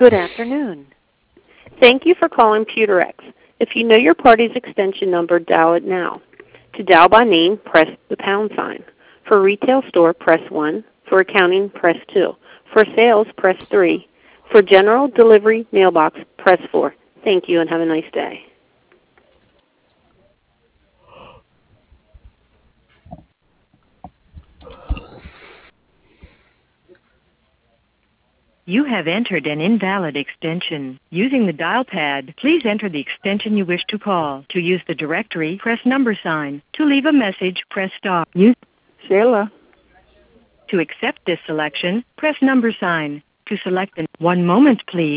Good afternoon. Thank you for calling PewterX. If you know your party's extension number, dial it now. To dial by name, press the pound sign. For retail store, press 1. For accounting, press 2. For sales, press 3. For general delivery mailbox, press 4. Thank you and have a nice day. You have entered an invalid extension. Using the dial pad, please enter the extension you wish to call. To use the directory, press number sign. To leave a message, press star. Sheila. To accept this selection, press number sign. To select one moment, please.